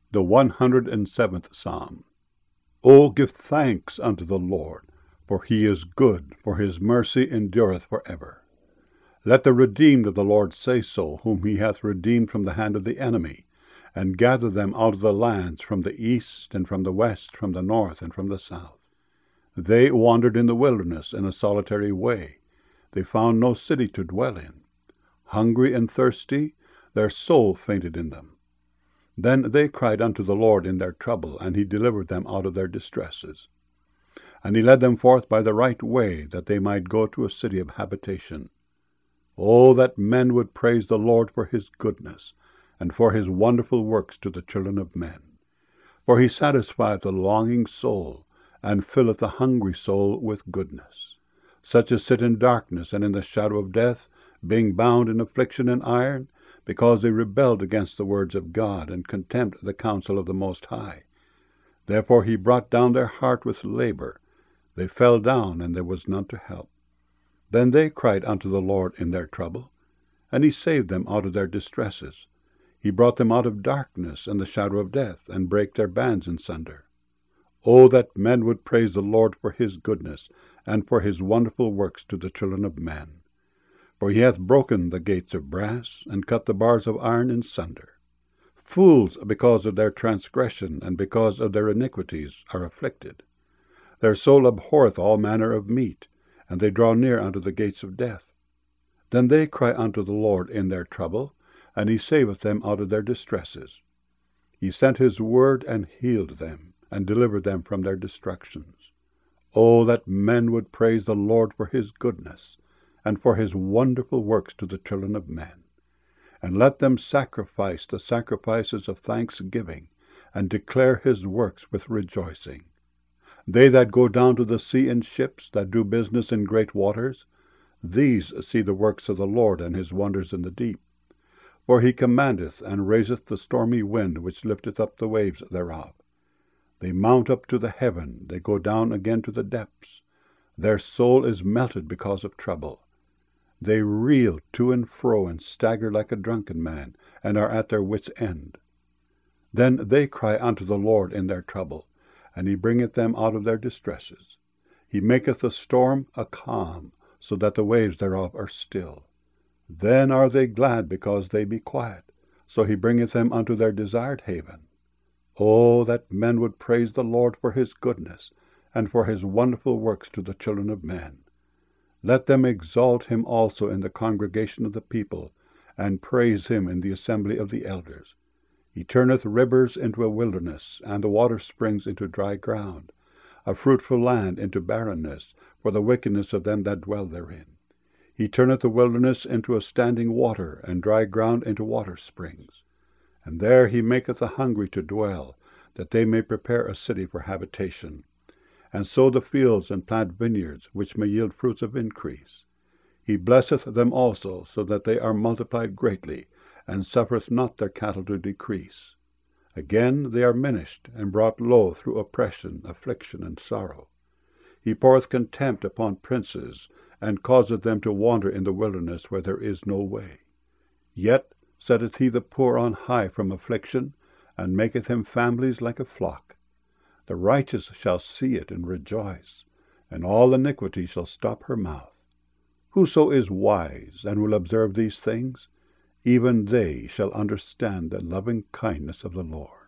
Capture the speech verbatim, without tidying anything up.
The one hundred and seventh Psalm. O give thanks unto the Lord, for he is good, for his mercy endureth for ever. Let the redeemed of the Lord say so, whom he hath redeemed from the hand of the enemy, and gathered them out of the lands, from the east, and from the west, from the north, and from the south. They wandered in the wilderness in a solitary way. They found no city to dwell in. Hungry and thirsty, their soul fainted in them. Then they cried unto the Lord in their trouble, and he delivered them out of their distresses. And he led them forth by the right way, that they might go to a city of habitation. O that men would praise the Lord for his goodness, and for his wonderful works to the children of men. For he satisfieth the longing soul, and filleth the hungry soul with goodness. Such as sit in darkness and in the shadow of death, being bound in affliction and iron, because they rebelled against the words of God, and contemned the counsel of the Most High. Therefore he brought down their heart with labor. They fell down, and there was none to help. Then they cried unto the Lord in their trouble, and he saved them out of their distresses. He brought them out of darkness and the shadow of death, and brake their bands in sunder. O that men would praise the Lord for his goodness, and for his wonderful works to the children of men. For he hath broken the gates of brass, and cut the bars of iron in sunder. Fools, because of their transgression, and because of their iniquities, are afflicted. Their soul abhorreth all manner of meat, and they draw near unto the gates of death. Then they cry unto the Lord in their trouble, and he saveth them out of their distresses. He sent his word, and healed them, and delivered them from their destructions. O that men would praise the Lord for his goodness, and for his wonderful works to the children of men. And let them sacrifice the sacrifices of thanksgiving, and declare his works with rejoicing. They that go down to the sea in ships, that do business in great waters, these see the works of the Lord, and his wonders in the deep. For he commandeth, and raiseth the stormy wind, which lifteth up the waves thereof. They mount up to the heaven, they go down again to the depths. Their soul is melted because of trouble. They reel to and fro, and stagger like a drunken man, and are at their wits' end. Then they cry unto the Lord in their trouble, and he bringeth them out of their distresses. He maketh the storm a calm, so that the waves thereof are still. Then are they glad because they be quiet, so he bringeth them unto their desired haven. O that men would praise the Lord for his goodness, and for his wonderful works to the children of men. Let them exalt him also in the congregation of the people, and praise him in the assembly of the elders. He turneth rivers into a wilderness, and the water springs into dry ground, a fruitful land into barrenness, for the wickedness of them that dwell therein. He turneth the wilderness into a standing water, and dry ground into water springs. And there he maketh the hungry to dwell, that they may prepare a city for habitation, and sow the fields, and plant vineyards, which may yield fruits of increase. He blesseth them also, so that they are multiplied greatly, and suffereth not their cattle to decrease. Again they are minished, and brought low through oppression, affliction, and sorrow. He poureth contempt upon princes, and causeth them to wander in the wilderness where there is no way. Yet setteth he the poor on high from affliction, and maketh him families like a flock. The righteous shall see it and rejoice, and all iniquity shall stop her mouth. Whoso is wise, and will observe these things, even they shall understand the loving kindness of the Lord.